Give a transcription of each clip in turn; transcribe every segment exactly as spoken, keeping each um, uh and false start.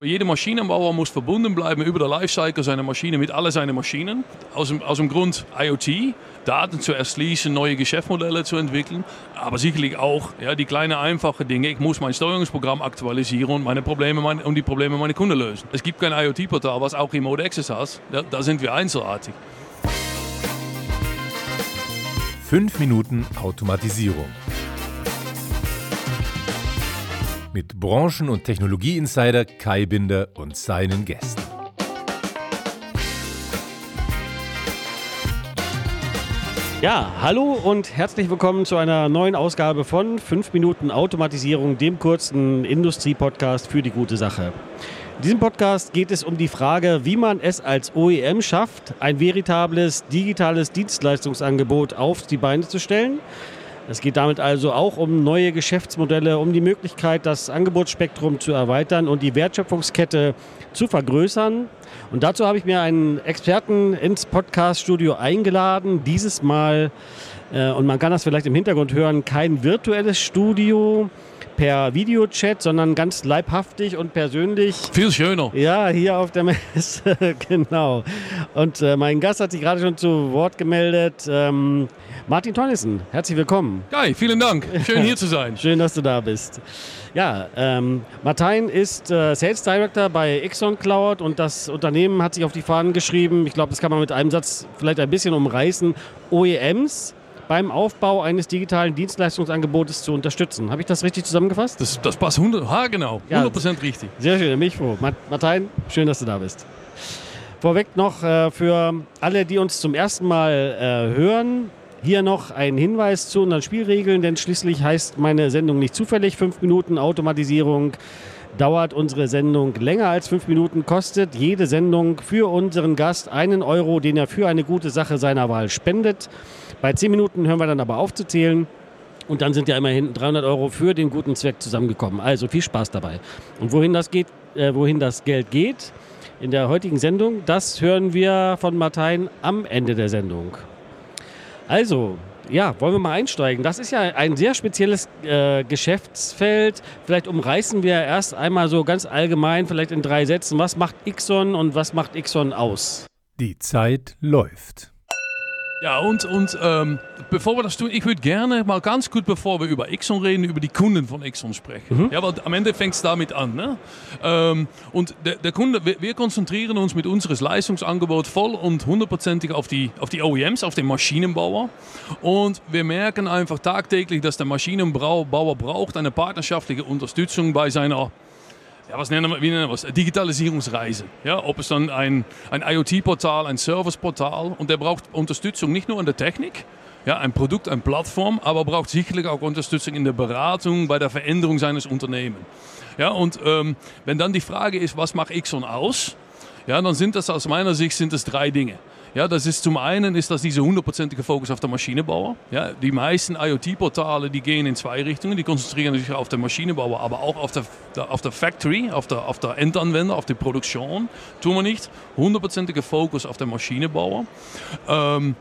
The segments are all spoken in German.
Jeder Maschinenbauer muss verbunden bleiben über der Lifecycle seiner Maschine mit all seinen Maschinen. Aus dem, aus dem Grund IoT, Daten zu erschließen, neue Geschäftsmodelle zu entwickeln. Aber sicherlich auch ja, die kleinen, einfachen Dinge. Ich muss mein Steuerungsprogramm aktualisieren und, meine Probleme, meine, und die Probleme meiner Kunden lösen. Es gibt kein IoT-Portal, was auch Remote Access hat. Da, da sind wir einzelartig. Fünf Minuten Automatisierung. Mit Branchen- und Technologie-Insider Kai Binder und seinen Gästen. Ja, hallo und herzlich willkommen zu einer neuen Ausgabe von fünf Minuten Automatisierung, dem kurzen Industrie-Podcast für die gute Sache. In diesem Podcast geht es um die Frage, wie man es als O E M schafft, ein veritables digitales Dienstleistungsangebot auf die Beine zu stellen. Es geht damit also auch um neue Geschäftsmodelle, um die Möglichkeit, das Angebotsspektrum zu erweitern und die Wertschöpfungskette zu vergrößern. Und dazu habe ich mir einen Experten ins Podcast-Studio eingeladen. Dieses Mal, äh, und man kann das vielleicht im Hintergrund hören, kein virtuelles Studio per Videochat, sondern ganz leibhaftig und persönlich. Viel schöner. Ja, hier auf der Messe, genau. Und äh, mein Gast hat sich gerade schon zu Wort gemeldet. Ähm, Martin Tönnissen, herzlich willkommen. Kai, vielen Dank. Schön hier zu sein. Schön, dass du da bist. Ja, ähm, Martin ist äh, Sales Director bei Ixon Cloud und das Unternehmen hat sich auf die Fahnen geschrieben, ich glaube, das kann man mit einem Satz vielleicht ein bisschen umreißen, O E Ms beim Aufbau eines digitalen Dienstleistungsangebotes zu unterstützen. Habe ich das richtig zusammengefasst? Das, das passt hundert, ha, genau, hundert Prozent ja, richtig. Sehr schön, da bin ich froh. Martin, schön, dass du da bist. Vorweg noch äh, für alle, die uns zum ersten Mal äh, hören, hier noch ein Hinweis zu unseren Spielregeln, denn schließlich heißt meine Sendung nicht zufällig fünf Minuten Automatisierung. Dauert unsere Sendung länger als fünf Minuten, kostet jede Sendung für unseren Gast einen Euro, den er für eine gute Sache seiner Wahl spendet. Bei zehn Minuten hören wir dann aber auf zu zählen und dann sind ja immerhin dreihundert Euro für den guten Zweck zusammengekommen. Also viel Spaß dabei. Und wohin das geht, äh, wohin das Geld geht in der heutigen Sendung, das hören wir von Martin am Ende der Sendung. Also, ja, wollen wir mal einsteigen. Das ist ja ein sehr spezielles äh, Geschäftsfeld. Vielleicht umreißen wir erst einmal so ganz allgemein, vielleicht in drei Sätzen, was macht Ixon und was macht Ixon aus? Die Zeit läuft. Ja, und, und ähm, bevor wir das tun, ich würde gerne mal ganz gut, bevor wir über Ixon reden, über die Kunden von Ixon sprechen. Mhm. Ja, weil am Ende fängt es damit an. Ne? Ähm, und der, der Kunde, wir, wir konzentrieren uns mit unserem Leistungsangebot voll und hundertprozentig auf die, auf die O E Ms, auf den Maschinenbauer. Und wir merken einfach tagtäglich, dass der Maschinenbauer braucht eine partnerschaftliche Unterstützung bei seiner Ja, was nennen wir, wie nennen wir es? Digitalisierungsreise. Ja, ob es dann ein, ein IoT-Portal, ein Service-Portal und der braucht Unterstützung nicht nur in der Technik, ja, ein Produkt, eine Plattform, aber braucht sicherlich auch Unterstützung in der Beratung, bei der Veränderung seines Unternehmens. Ja, und ähm, wenn dann die Frage ist, was macht Ixon aus? Ja, dann sind das aus meiner Sicht sind das drei Dinge. Ja, das ist zum einen ist das dieser hundertprozentige Fokus auf den Maschinenbauer. Ja, die meisten IoT-Portale, die gehen in zwei Richtungen. Die konzentrieren sich auf den Maschinenbauer, aber auch auf der, auf der Factory, auf der, auf der Endanwender, auf die Produktion. Tun wir nicht. hundertprozentiger Fokus auf den Maschinenbauer. Ähm,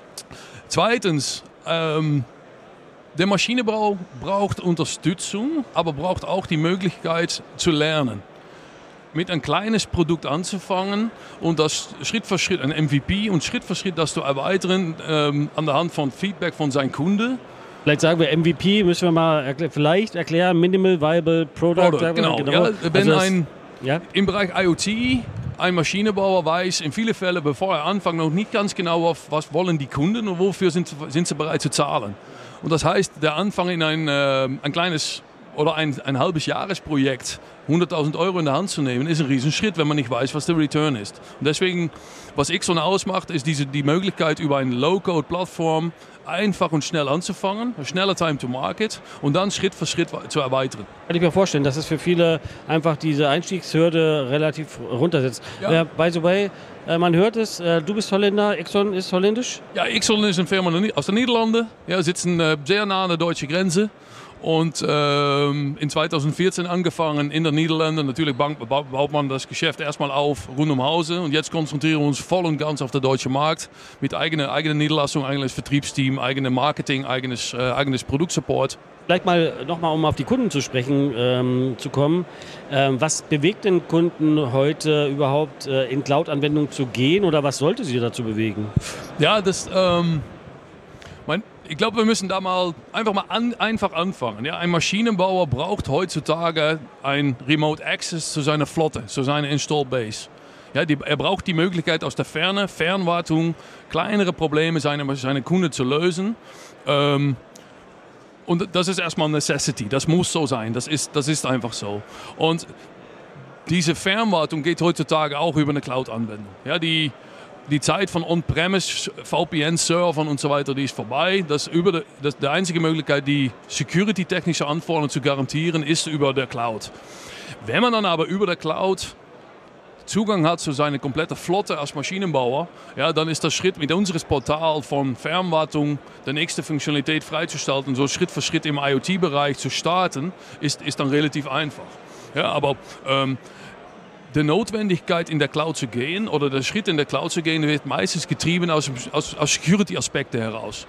zweitens, ähm, der Maschinenbau braucht Unterstützung, aber braucht auch die Möglichkeit zu lernen. Mit ein kleines Produkt anzufangen und das Schritt für Schritt, ein M V P und Schritt für Schritt das zu erweitern ähm, an der Hand von Feedback von seinem Kunde. Vielleicht sagen wir M V P, müssen wir mal erkl- vielleicht erklären, Minimal Viable Product. Product genau, genau. Ja, wenn also ein, ja? im Bereich IoT ein Maschinenbauer weiß in vielen Fällen, bevor er anfängt, noch nicht ganz genau, auf was wollen die Kunden und wofür sind, sind sie bereit zu zahlen. Und das heißt, der Anfang in ein, äh, ein kleines oder ein, ein halbes Jahresprojekt hunderttausend Euro in der Hand zu nehmen, ist ein Riesenschritt, wenn man nicht weiß, was der Return ist. Und deswegen, was Ixon ausmacht, ist diese, die Möglichkeit, über eine Low-Code-Plattform einfach und schnell anzufangen, schneller Time to Market und dann Schritt für Schritt zu erweitern. Kann ich mir vorstellen, dass es für viele einfach diese Einstiegshürde relativ runtersetzt. Ja. Uh, by the way, uh, man hört es, uh, du bist Holländer, Ixon ist holländisch? Ja, Ixon ist eine Firma aus den Niederlanden, ja, sitzen uh, sehr nah an der deutschen Grenze. Und ähm, in zweitausendvierzehn angefangen in den Niederlanden. Natürlich baut man das Geschäft erstmal auf rund um Hause. Und jetzt konzentrieren wir uns voll und ganz auf den deutschen Markt. Mit eigener eigene Niederlassung, eigenes Vertriebsteam, eigenes Marketing, eigenes, äh, eigenes Produktsupport. vielleicht mal nochmal, um auf die Kunden zu sprechen ähm, zu kommen. Ähm, was bewegt den Kunden heute überhaupt äh, in Cloud-Anwendungen zu gehen oder was sollte sie dazu bewegen? Ja, das, ähm, mein, ich glaube, wir müssen da mal einfach mal an, einfach anfangen. Ja? Ein Maschinenbauer braucht heutzutage ein Remote Access zu seiner Flotte, zu seiner Install Base. Ja, die, er braucht die Möglichkeit aus der Ferne, Fernwartung, kleinere Probleme seiner, seiner Kunden zu lösen. Ähm, und das ist erstmal Necessity, das muss so sein, das ist, das ist einfach so. Und diese Fernwartung geht heutzutage auch über eine Cloud-Anwendung. Ja, die, die Zeit von On-Premise, V P N-Servern und so weiter, die ist vorbei. Das über de, das, die einzige Möglichkeit, die security-technische Anforderungen zu garantieren, ist über der Cloud. Wenn man dann aber über der Cloud Zugang hat zu seiner kompletten Flotte als Maschinenbauer, ja, dann ist der Schritt mit unserem Portal von Fernwartung, der nächste Funktionalität freizuschalten, so Schritt für Schritt im IoT-Bereich zu starten, ist, ist dann relativ einfach. Ja, aber ähm, die Notwendigkeit in der Cloud zu gehen oder der Schritt in der Cloud zu gehen, wird meistens getrieben aus, aus, aus Security-Aspekten heraus.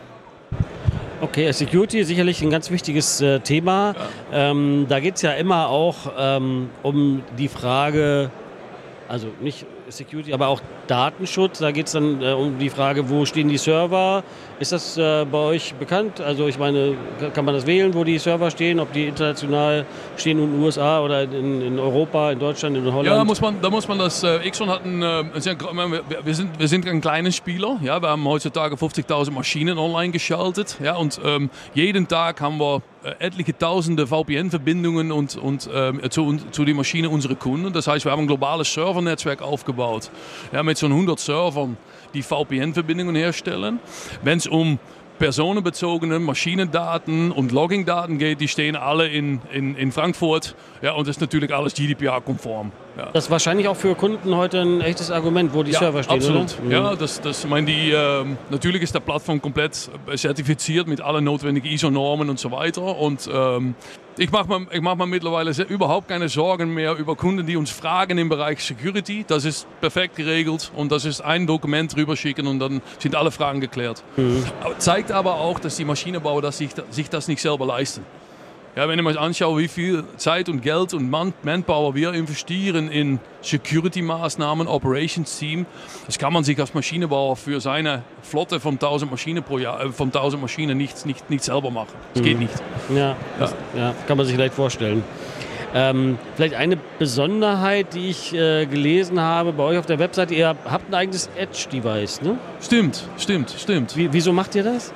Okay, Security ist sicherlich ein ganz wichtiges äh, Thema. Ja. Ähm, da geht es ja immer auch ähm, um die Frage, also nicht Security, aber auch Datenschutz. Da geht es dann äh, um die Frage, wo stehen die Server? Ist das äh, bei euch bekannt? Also ich meine, kann man das wählen, wo die Server stehen? Ob die international stehen in den U S A oder in, in Europa, in Deutschland, in Holland? Ja, muss man, da muss man das, äh, Ixon hat ein, äh, wir, sind, wir sind ein kleiner Spieler. Ja, wir haben heutzutage fünfzigtausend Maschinen online geschaltet. Ja, und ähm, jeden Tag haben wir äh, etliche tausende V P N-Verbindungen und, und, äh, zu, zu den Maschinen unserer Kunden. Das heißt, wir haben ein globales Servernetzwerk aufgebaut. Ja, mit so hundert Servern, die V P N-Verbindungen herstellen. Wenn es um personenbezogene Maschinendaten und Logging-Daten geht, die stehen alle in, in, in Frankfurt. Ja, und das ist natürlich alles G D P R-konform. Ja. Das ist wahrscheinlich auch für Kunden heute ein echtes Argument, wo die ja, Server stehen, absolut. Oder? Ja, das, das, ich meine, die, äh, natürlich ist der Plattform komplett zertifiziert mit allen notwendigen I S O-Normen und so weiter. Und ähm, ich mache mir, ich mach mir mittlerweile sehr, überhaupt keine Sorgen mehr über Kunden, die uns fragen im Bereich Security. Das ist perfekt geregelt und das ist ein Dokument rüberschicken und dann sind alle Fragen geklärt. Mhm. Zeigt aber auch, dass die Maschinenbauer das sich, sich das nicht selber leisten. Ja, wenn ich mir anschaue, wie viel Zeit und Geld und Man- Manpower wir investieren in Security-Maßnahmen, Operations-Team, das kann man sich als Maschinenbauer für seine Flotte von tausend Maschinen pro Jahr, äh, von tausend Maschinen nicht, nicht, nicht selber machen. Das mhm. geht nicht. Ja, ja. Das, ja, kann man sich leicht vorstellen. Ähm, vielleicht eine Besonderheit, die ich äh, gelesen habe bei euch auf der Webseite, ihr habt ein eigenes Edge-Device, ne? Stimmt, stimmt, stimmt. Wie, wieso macht ihr das?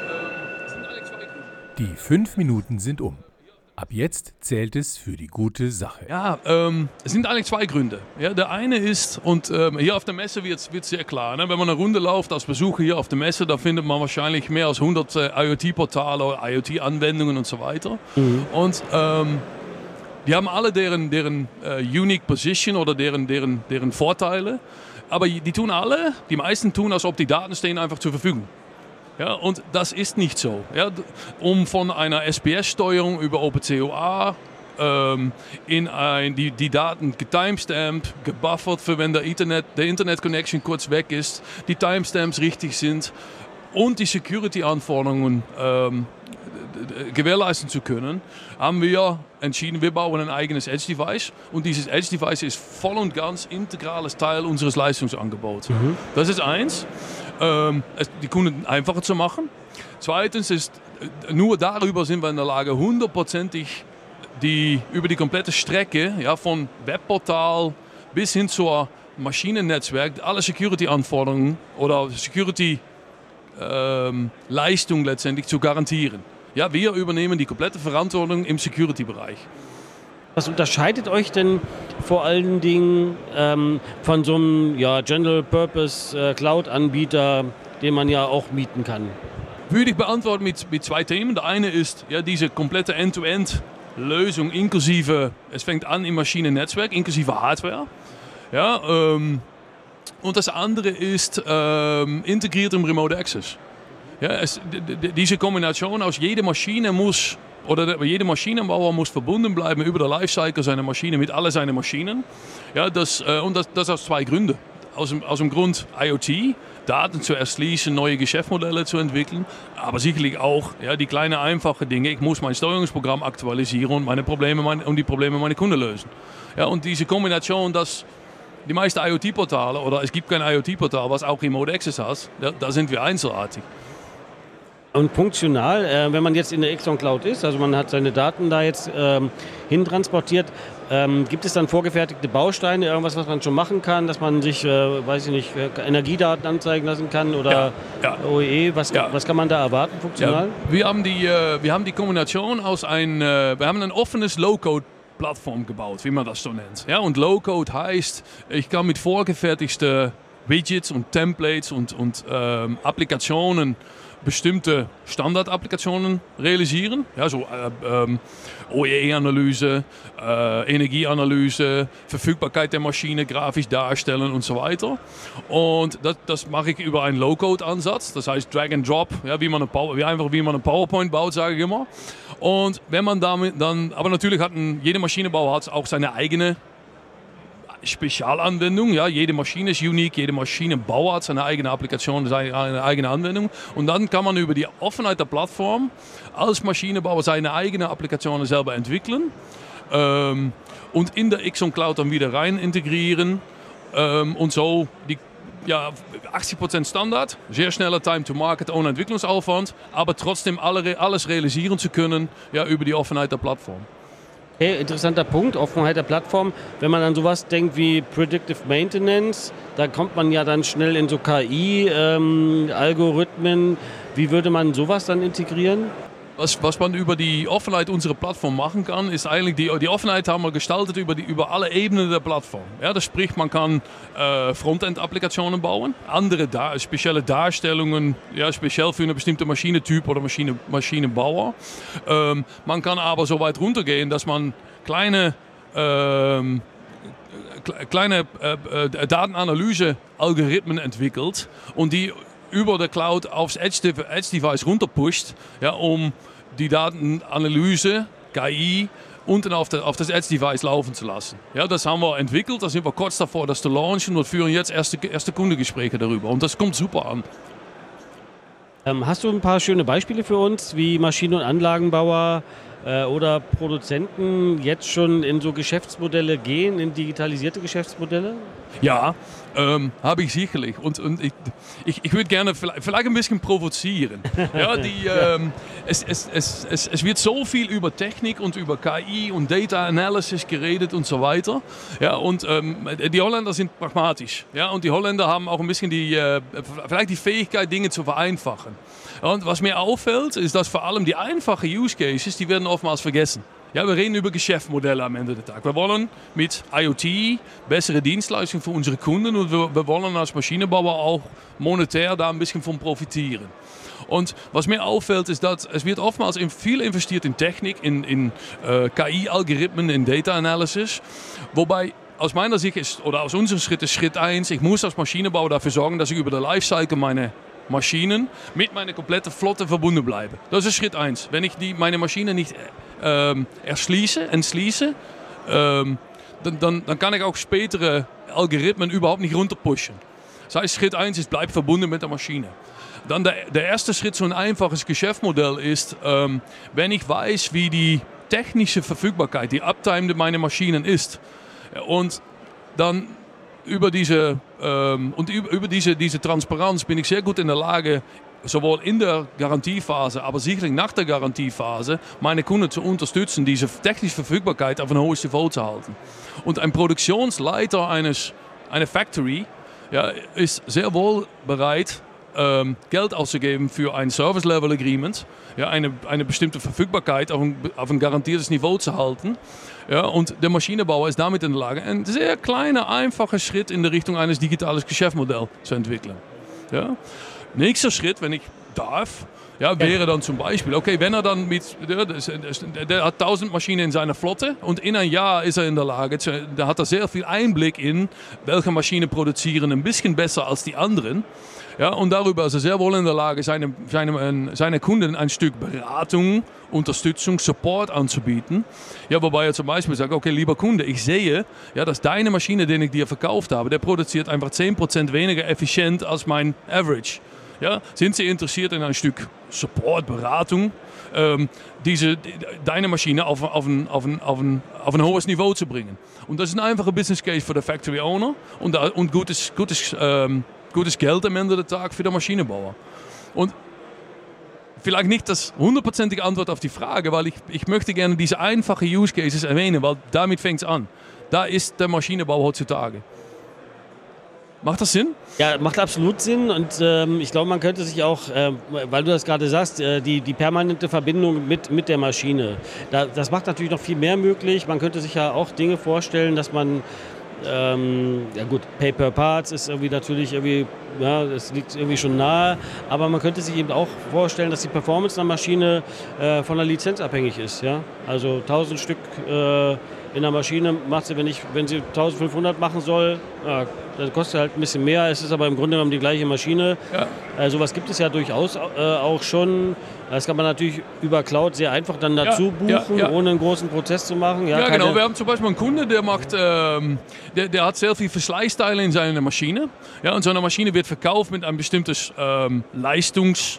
Die fünf Minuten sind um. Ab jetzt zählt es für die gute Sache. Ja, ähm, es sind eigentlich zwei Gründe. Ja, der eine ist, und ähm, hier auf der Messe wird es sehr klar, ne? Wenn man eine Runde läuft als Besucher hier auf der Messe, da findet man wahrscheinlich mehr als hundert äh, IoT-Portale, IoT-Anwendungen und so weiter. Mhm. Und ähm, die haben alle deren, deren äh, Unique Position oder deren, deren, deren Vorteile. Aber die tun alle, die meisten tun, als ob die Daten stehen einfach zur Verfügung. Ja, und das ist nicht so. Ja, um von einer S P S-Steuerung über OpenCOA ähm, in ein, die, die Daten getimestamped, gebuffert, für wenn der Internet, der Internet-Connection kurz weg ist, die Timestamps richtig sind und die Security-Anforderungen ähm, gewährleisten zu können, haben wir entschieden, wir bauen ein eigenes Edge-Device und dieses Edge-Device ist voll und ganz integrales Teil unseres Leistungsangebots. Mhm. Das ist eins, ähm, die Kunden einfacher zu machen. Zweitens ist, nur darüber sind wir in der Lage, hundertprozentig die, über die komplette Strecke, ja, von Webportal bis hin zur Maschinennetzwerk, alle Security-Anforderungen oder Security-Leistung ähm, letztendlich zu garantieren. Ja, wir übernehmen die komplette Verantwortung im Security-Bereich. Was unterscheidet euch denn vor allen Dingen ähm, von so einem ja, General-Purpose-Cloud-Anbieter, den man ja auch mieten kann? Würde ich beantworten mit, mit zwei Themen. Der eine ist ja, diese komplette End-to-End-Lösung inklusive, es fängt an im Maschinennetzwerk, inklusive Hardware. Ja, ähm, und das andere ist ähm, integriert im Remote Access. Ja, es, diese Kombination aus jeder Maschine muss, oder jeder Maschinenbauer muss verbunden bleiben über der Lifecycle seiner Maschine mit all seinen Maschinen. Ja, das, äh, und das, das aus zwei Gründen. aus dem, aus dem Grund IoT, Daten zu erschließen, neue Geschäftsmodelle zu entwickeln, aber sicherlich auch ja, die kleinen, einfachen Dinge. Ich muss mein Steuerungsprogramm aktualisieren und, meine Probleme, meine, und die Probleme meiner Kunden lösen. Ja, und diese Kombination, dass die meisten IoT-Portale, oder es gibt kein IoT-Portal, was auch Remote Access hat, da, da sind wir einzelartig. Und funktional, äh, wenn man jetzt in der Exxon Cloud ist, also man hat seine Daten da jetzt ähm, hintransportiert, ähm, gibt es dann vorgefertigte Bausteine, irgendwas, was man schon machen kann, dass man sich, äh, weiß ich nicht, Energiedaten anzeigen lassen kann oder ja, ja. O E E, was, ja. was kann man da erwarten funktional? Ja, wir, haben die, äh, wir haben die Kombination aus ein, äh, wir haben ein offenes Low-Code Plattform gebaut, wie man das so nennt. Ja, und Low-Code heißt, ich kann mit vorgefertigten Widgets und Templates und, und ähm, Applikationen bestimmte Standardapplikationen realisieren. Ja, so äh, ähm, O E E-Analyse, äh, Energieanalyse, Verfügbarkeit der Maschine grafisch darstellen und so weiter. Und das, das mache ich über einen Low-Code-Ansatz. Das heißt Drag and Drop, ja, wie man eine Power, wie einfach wie man eine PowerPoint baut, sage ich immer. Und wenn man damit dann, aber natürlich hat ein, jede Maschinenbauer hat auch seine eigene Spezialanwendung. Ja, jede Maschine ist unique, jede Maschinenbauer hat seine eigene Applikation, seine eigene Anwendung. Und dann kann man über die Offenheit der Plattform als Maschinenbauer seine eigene Applikationen selber entwickeln ähm, und in der Exxon Cloud dann wieder rein integrieren ähm, und so die ja, achtzig Prozent Standard, sehr schneller Time to Market ohne Entwicklungsaufwand, aber trotzdem alle, alles realisieren zu können ja, über die Offenheit der Plattform. Okay, interessanter Punkt, Offenheit der Plattform. Wenn man an sowas denkt wie Predictive Maintenance, da kommt man ja dann schnell in so K I-Algorithmen. Ähm, Wie würde man sowas dann integrieren? Was, was man über die Offenheit unserer Plattform machen kann, ist eigentlich, die, die Offenheit haben wir gestaltet über, die, über alle Ebenen der Plattform. Ja, das sprich, man kann äh, Frontend-Applikationen bauen, andere da, spezielle Darstellungen, ja, speziell für eine bestimmte Maschinentyp oder Maschine, Maschinenbauer. Ähm, man kann aber so weit runtergehen, dass man kleine ähm, kleine äh, äh, Datenanalyse-Algorithmen entwickelt und die über der Cloud aufs Edge-Device runterpusht, ja, um die Datenanalyse, K I, unten auf, der, auf das Edge-Device laufen zu lassen. Ja, das haben wir entwickelt, da sind wir kurz davor, das zu launchen und führen jetzt erste, erste Kundengespräche darüber. Und das kommt super an. Ähm, hast du ein paar schöne Beispiele für uns, wie Maschinen- und Anlagenbauer äh, oder Produzenten jetzt schon in so Geschäftsmodelle gehen, in digitalisierte Geschäftsmodelle? Ja, ähm, habe ich sicherlich. Und, und ich, ich, ich würde gerne vielleicht, vielleicht ein bisschen provozieren. Ja, die, ähm, es, es, es, es, es wird so viel über Technik und über K I und Data Analysis geredet und so weiter. Ja, und ähm, die Holländer sind pragmatisch. Ja, und die Holländer haben auch ein bisschen die, äh, vielleicht die Fähigkeit, Dinge zu vereinfachen. Und was mir auffällt, ist, dass vor allem die einfachen Use Cases, die werden oftmals vergessen. Ja, wir reden über Geschäftsmodelle am Ende des Tages. Wir wollen mit IoT bessere Dienstleistungen für unsere Kunden und wir, wir wollen als Maschinenbauer auch monetär da ein bisschen von profitieren. Und was mir auffällt, ist, dass es wird oftmals viel investiert in Technik, in, in äh, K I-Algorithmen, in Data Analysis, wobei aus meiner Sicht ist, oder aus unserem Schritt ist Schritt eins, ich muss als Maschinenbauer dafür sorgen, dass ich über den Lifecycle meine Maschinen mit meiner kompletten Flotte verbunden bleibe. Das ist Schritt eins. Wenn ich die, meine Maschine nicht ähm, erschließe, entschließe, ähm, dann, dann, dann kann ich auch spätere Algorithmen überhaupt nicht runterpushen. Das heißt, Schritt eins ist, bleib verbunden mit der Maschine. Dann der, der erste Schritt, so ein einfaches Geschäftsmodell ist, ähm, wenn ich weiß, wie die technische Verfügbarkeit, die Uptime meiner Maschinen ist, und dann über diese, ähm, und über, über diese, diese Transparenz bin ich sehr gut in der Lage, sowohl in der Garantiephase, aber sicherlich nach der Garantiephase, meine Kunden zu unterstützen, diese technische Verfügbarkeit auf ein hohes Niveau zu halten. Und ein Produktionsleiter eines, einer Factory ja, ist sehr wohl bereit, ähm, Geld auszugeben für ein Service-Level-Agreement, ja, eine, eine bestimmte Verfügbarkeit auf ein, auf ein garantiertes Niveau zu halten. Ja, und der Maschinenbauer ist damit in der Lage, einen sehr kleinen, einfachen Schritt in die Richtung eines digitalen Geschäftsmodells zu entwickeln. Ja. Nächster Schritt, wenn ich darf, ja, wäre dann zum Beispiel, okay, wenn er dann mit, der, der hat tausend Maschinen in seiner Flotte und in ein Jahr ist er in der Lage, da hat er sehr viel Einblick in, welche Maschinen produzieren ein bisschen besser als die anderen. Ja, und darüber ist er sehr wohl in der Lage, seine, seine, seine Kunden ein Stück Beratung, Unterstützung, Support anzubieten. Ja, wobei er zum Beispiel sagt, okay, lieber Kunde, ich sehe, ja, dass deine Maschine, die ich dir verkauft habe, der produziert einfach zehn Prozent weniger effizient als mein Average. Ja, sind Sie interessiert in ein Stück Support, Beratung, ähm, diese, deine Maschine auf, auf, ein, auf, ein, auf, ein, auf ein hohes Niveau zu bringen? Und das ist ein einfacher Business Case für den Factory Owner und, und gutes, gutes, ähm, gutes Geld am Ende des Tages für den Maschinenbauer. Und vielleicht nicht das hundertprozentige Antwort auf die Frage, weil ich, ich möchte gerne diese einfachen Use Cases erwähnen, weil damit fängt es an. Da ist der Maschinenbau heutzutage. Macht das Sinn? Ja, macht absolut Sinn und ähm, ich glaube, man könnte sich auch, äh, weil du das gerade sagst, äh, die, die permanente Verbindung mit, mit der Maschine, da, das macht natürlich noch viel mehr möglich. Man könnte sich ja auch Dinge vorstellen, dass man, ähm, ja gut, Pay per Parts ist irgendwie natürlich irgendwie, ja, das liegt irgendwie schon nahe, aber man könnte sich eben auch vorstellen, dass die Performance einer Maschine äh, von der Lizenz abhängig ist. Ja? Also tausend Stück äh, in der Maschine macht sie, wenn, ich, wenn sie eintausendfünfhundert machen soll, ja, das kostet halt ein bisschen mehr, es ist aber im Grunde genommen die gleiche Maschine. Ja. Äh, sowas gibt es ja durchaus äh, auch schon. Das kann man natürlich über Cloud sehr einfach dann dazu ja, buchen, ja, ja. ohne einen großen Prozess zu machen. Ja, ja genau. Wir haben zum Beispiel einen Kunde, der macht, ähm, der, der hat sehr viel Verschleißteile in seiner Maschine. Ja, und so eine Maschine wird verkauft mit einem bestimmten ähm, Leistungs...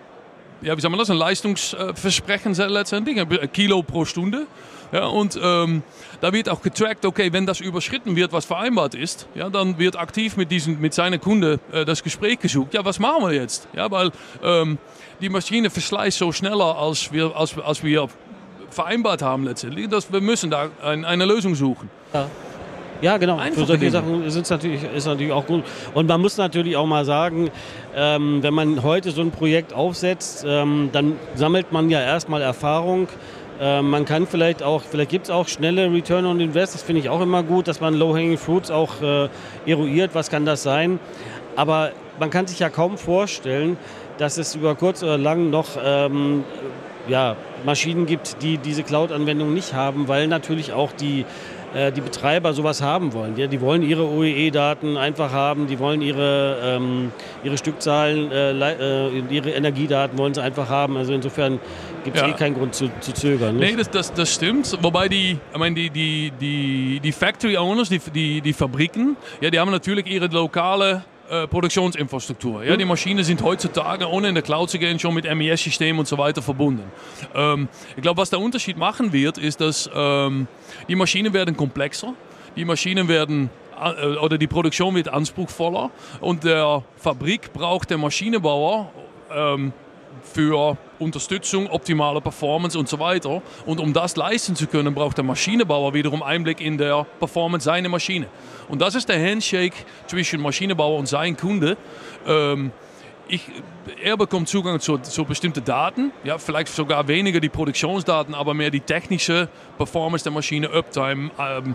Ja, wie sagen wir das? Ein Leistungsversprechen letztendlich, ein Kilo pro Stunde. Ja, und ähm, da wird auch getrackt, okay, wenn das überschritten wird, was vereinbart ist, ja, dann wird aktiv mit, diesen, mit seinem Kunde äh, das Gespräch gesucht. Ja, was machen wir jetzt? Ja, weil ähm, die Maschine verschleißt so schneller, als wir, als, als wir vereinbart haben letztendlich, dass wir müssen da ein, eine Lösung suchen. Ja. Ja, genau. Einfache Für solche Dinge. Sachen ist natürlich, ist natürlich auch gut. Und man muss natürlich auch mal sagen, ähm, wenn man heute so ein Projekt aufsetzt, ähm, dann sammelt man ja erstmal Erfahrung. Ähm, man kann vielleicht auch, vielleicht gibt es auch schnelle Return on Invest. Das finde ich auch immer gut, dass man Low-Hanging Fruits auch äh, eruiert. Was kann das sein? Aber man kann sich ja kaum vorstellen, dass es über kurz oder lang noch ähm, ja, Maschinen gibt, die diese Cloud-Anwendung nicht haben, weil natürlich auch die die Betreiber sowas haben wollen. Ja, die wollen ihre O E E-Daten einfach haben, die wollen ihre, ähm, ihre Stückzahlen, äh, ihre Energiedaten wollen sie einfach haben. Also insofern gibt es ja. eh keinen Grund zu, zu zögern. Nicht? Nee, das, das, das stimmt. Wobei die, ich meine, die, die, die, die Factory Owners, die, die, die Fabriken, ja, die haben natürlich ihre lokale äh, Produktionsinfrastruktur. Ja, die Maschinen sind heutzutage, ohne in der Cloud zu gehen, schon mit M I S-Systemen und so weiter verbunden. Ähm, ich glaube, was der Unterschied machen wird, ist, dass ähm, die Maschinen werden komplexer, die Maschinen werden äh, oder die Produktion wird anspruchsvoller und der Fabrik braucht der Maschinenbauer ähm, für Unterstützung, optimale Performance und so weiter. Und um das leisten zu können, braucht der Maschinenbauer wiederum Einblick in der Performance seiner Maschine. Und das ist der Handshake zwischen Maschinenbauer und seinem Kunde. Ähm, ich, er bekommt Zugang zu, zu bestimmten Daten, ja, vielleicht sogar weniger die Produktionsdaten, aber mehr die technische Performance der Maschine, Uptime, ähm,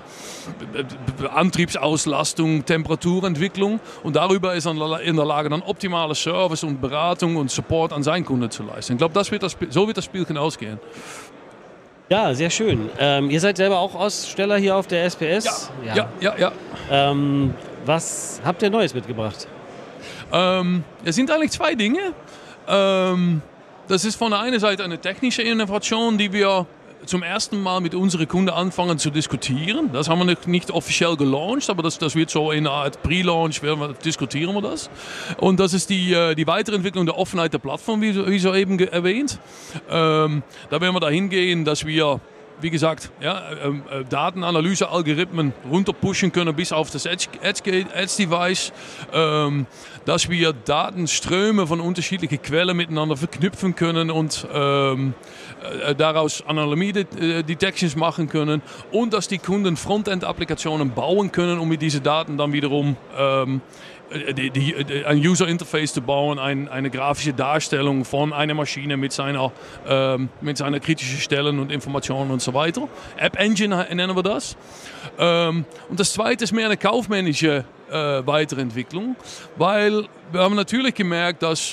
Antriebsauslastung, Temperaturentwicklung. Und darüber ist er in der Lage, dann optimale Service und Beratung und Support an seinen Kunden zu leisten. Ich glaube, das wird das, so wird das Spielchen ausgehen. Ja, sehr schön. Ähm, ihr seid selber auch Aussteller hier auf der S P S? Ja, ja, ja. ja, ja. Ähm, was habt ihr Neues mitgebracht? Ähm, es sind eigentlich zwei Dinge. Ähm, das ist von der einen Seite eine technische Innovation, die wir zum ersten Mal mit unseren Kunden anfangen zu diskutieren. Das haben wir noch nicht offiziell gelauncht, aber das, das wird so in einer Art Pre-Launch, diskutieren wir das. Und das ist die, die Weiterentwicklung der Offenheit der Plattform, wie, wie soeben erwähnt. Ähm, da werden wir dahin gehen, dass wir, wie gesagt, ja, äh, Datenanalyse-Algorithmen runterpushen können bis auf das Edge-Device, ähm, dass wir Datenströme von unterschiedlichen Quellen miteinander verknüpfen können und ähm, äh, daraus Anomalie-Detections machen können und dass die Kunden Frontend-Applikationen bauen können, um mit diesen Daten dann wiederum ähm, Die, die, ein User-Interface zu bauen, ein, eine grafische Darstellung von einer Maschine mit seiner, ähm, mit seiner kritischen Stellen und Informationen und so weiter. App Engine nennen wir das. Ähm, und das zweite ist mehr eine kaufmännische äh, Weiterentwicklung, weil wir haben natürlich gemerkt, dass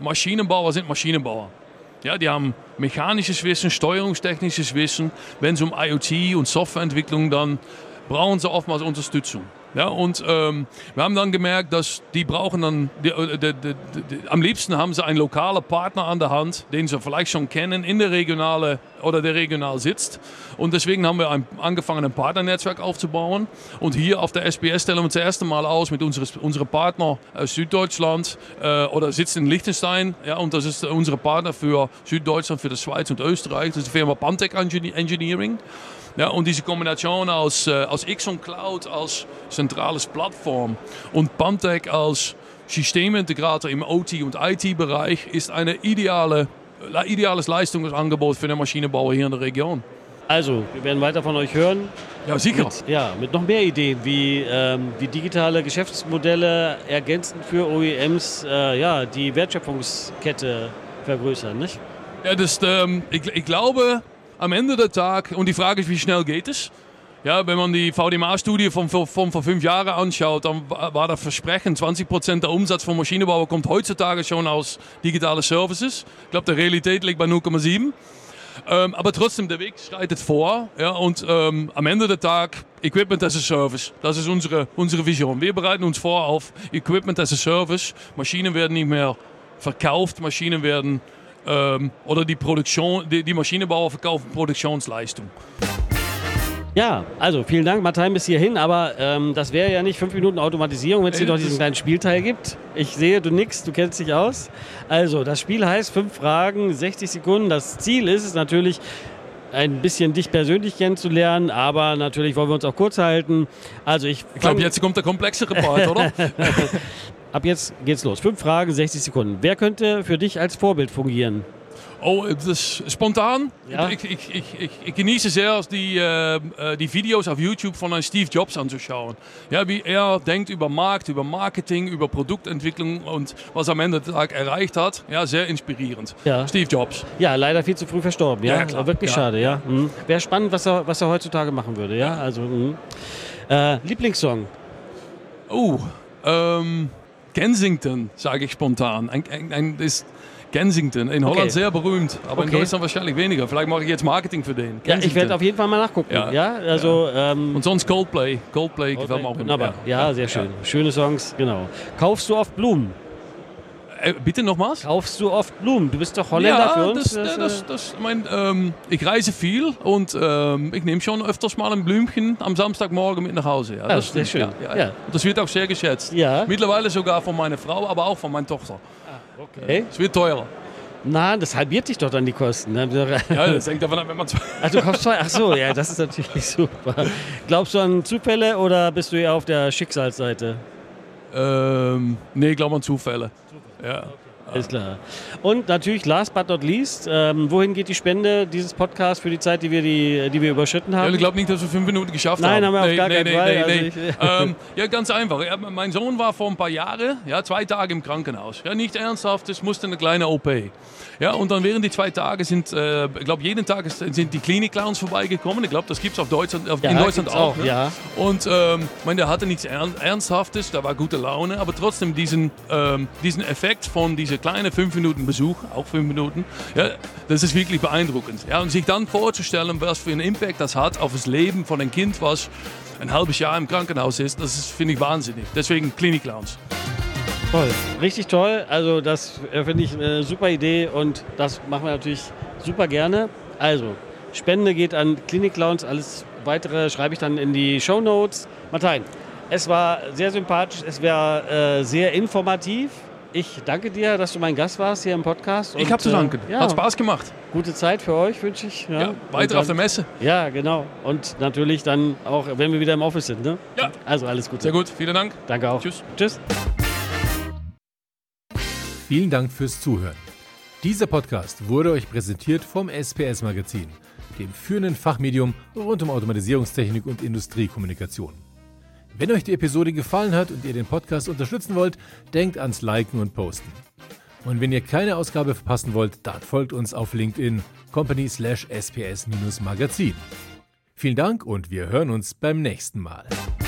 Maschinenbauer sind Maschinenbauer. Ja, die haben mechanisches Wissen, steuerungstechnisches Wissen. Wenn es um IoT und Softwareentwicklung dann brauchen sie oftmals Unterstützung. Ja, und ähm, wir haben dann gemerkt, dass die brauchen dann, die, die, die, die, die, am liebsten haben sie einen lokalen Partner an der Hand, den sie vielleicht schon kennen, in der regionale oder der regional sitzt. Und deswegen haben wir ein, angefangen, ein Partnernetzwerk aufzubauen. Und hier auf der S P S stellen wir uns das erste Mal aus mit unseren unsere Partner aus Süddeutschland äh, oder sitzt in Liechtenstein. Ja, und das ist unsere Partner für Süddeutschland, für die Schweiz und Österreich. Das ist die Firma Pantec Engineering. Ja, und diese Kombination aus, äh, aus Ixon Cloud als zentrales Plattform und Pantec als Systemintegrator im O T- und I T-Bereich ist ein ideale, ideales Leistungsangebot für den Maschinenbauer hier in der Region. Also, wir werden weiter von euch hören. Ja, sicher. Mit, ja, mit noch mehr Ideen, wie, ähm, wie digitale Geschäftsmodelle ergänzend für O E Ms äh, ja, die Wertschöpfungskette vergrößern, nicht? Ja, das, ähm, ich, ich glaube, am Ende der Tag, und die Frage ist, wie schnell geht es? Ja, wenn man die V D M A-Studie von, von, von vor fünf Jahren anschaut, dann war das Versprechen, zwanzig Prozent der Umsatz von Maschinenbauer kommt heutzutage schon aus digitalen Services. Ich glaube, die Realität liegt bei null Komma sieben. Ähm, aber trotzdem, der Weg schreitet vor. Ja, und ähm, am Ende der Tag, Equipment as a Service. Das ist unsere, unsere Vision. Wir bereiten uns vor auf Equipment as a Service. Maschinen werden nicht mehr verkauft, Maschinen werden ähm, oder die Produktion, die, die Maschinenbauer verkaufen Produktionsleistung. Ja, also vielen Dank, Martijn, bis hierhin. Aber ähm, das wäre ja nicht fünf Minuten Automatisierung, wenn es hier noch diesen kleinen Spielteil gibt. Ich sehe, du nix, du kennst dich aus. Also, das Spiel heißt fünf Fragen, sechzig Sekunden. Das Ziel ist es natürlich, ein bisschen dich persönlich kennenzulernen, aber natürlich wollen wir uns auch kurz halten. Also ich, ich glaube, jetzt kommt der komplexere Part, oder? Ab jetzt geht's los. Fünf Fragen, sechzig Sekunden. Wer könnte für dich als Vorbild fungieren? Oh, das ist spontan. Ja. Ich, ich, ich, ich, ich genieße sehr, die, äh, die Videos auf YouTube von Steve Jobs anzuschauen. Ja, wie er denkt über Markt, über Marketing, über Produktentwicklung und was am Ende des Tages erreicht hat. Ja, sehr inspirierend. Ja. Steve Jobs. Ja, leider viel zu früh verstorben. Ja, ja klar. Wirklich ja. schade. Ja. Mhm. Wäre spannend, was er, was er heutzutage machen würde. Ja, also äh, Lieblingssong? Oh, ähm, Kensington, sage ich spontan. Ein, ein, ein, ist Kensington, in Holland okay. sehr berühmt, aber okay. in Deutschland wahrscheinlich weniger. Vielleicht mache ich jetzt Marketing für den. Ja, ich werde auf jeden Fall mal nachgucken. Ja, ja also, ja. Ähm, und sonst Coldplay. Coldplay, Coldplay gefällt mir auch immer. Ja. ja, sehr schön. Ja. Schöne Songs, genau. Kaufst du oft Blumen? Äh, bitte nochmals? Kaufst du oft Blumen? Du bist doch Holländer ja, für uns. Das, das, das, das, mein, ähm, ich reise viel und ähm, ich nehme schon öfters mal ein Blümchen am Samstagmorgen mit nach Hause. Ja, das ist sehr schön. Ja, ja, ja. Das wird auch sehr geschätzt. Ja. Mittlerweile sogar von meiner Frau, aber auch von meiner Tochter. Ah, okay. Es wird teurer. Na, das halbiert dich doch dann die Kosten. Ne? Ja, das hängt davon ab, wenn man zwei... Ach, du kaufst zwei? Ach so, ja, das ist natürlich super. Glaubst du an Zufälle oder bist du eher auf der Schicksalsseite? Ähm, nee, ich glaube an Zufälle. Zufälle. Ja. Okay. Alles klar. Und natürlich, last but not least, ähm, wohin geht die Spende dieses Podcasts für die Zeit, die wir, die, die wir überschritten haben? Ja, ich glaube nicht, dass wir fünf Minuten geschafft Nein, haben. Nein, haben wir nee, auf gar nee, keinen nee, Fall. Nee, also nee. ähm, ja, ganz einfach. Ja, mein Sohn war vor ein paar Jahren, ja, zwei Tage im Krankenhaus. Ja, nicht ernsthaft, es musste eine kleine O P. Ja, und dann während die zwei Tage sind, äh, ich glaube, jeden Tag sind die Klinik-Clowns vorbeigekommen. Ich glaube, das gibt es auf Deutschland, auf, ja, in Deutschland auch. auch ne? ja. Und ähm, ich meine, der hatte nichts Ernsthaftes, da war gute Laune, aber trotzdem diesen, ähm, diesen Effekt von dieser kleinen fünf Minuten Besuch, auch fünf Minuten, ja, das ist wirklich beeindruckend. Ja, und sich dann vorzustellen, was für einen Impact das hat auf das Leben von einem Kind, was ein halbes Jahr im Krankenhaus ist, das finde ich wahnsinnig. Deswegen Klinik-Clowns. Toll, richtig toll. Also das finde ich eine super Idee und das machen wir natürlich super gerne. Also Spende geht an Klinik-Clowns, alles weitere schreibe ich dann in die Shownotes. Martijn, es war sehr sympathisch, es war äh, sehr informativ. Ich danke dir, dass du mein Gast warst hier im Podcast. Und, ich habe zu danken. Äh, ja, hat Spaß gemacht. Gute Zeit für euch wünsche ich. Ja, ja weiter dann, auf der Messe. Ja, genau. Und natürlich dann auch, wenn wir wieder im Office sind. Ne? Ja. Also alles Gute. Sehr gut, vielen Dank. Danke auch. Tschüss. Tschüss. Vielen Dank fürs Zuhören. Dieser Podcast wurde euch präsentiert vom S P S Magazin, dem führenden Fachmedium rund um Automatisierungstechnik und Industriekommunikation. Wenn euch die Episode gefallen hat und ihr den Podcast unterstützen wollt, denkt ans Liken und Posten. Und wenn ihr keine Ausgabe verpassen wollt, dann folgt uns auf LinkedIn company slash sps-magazin. Vielen Dank und wir hören uns beim nächsten Mal.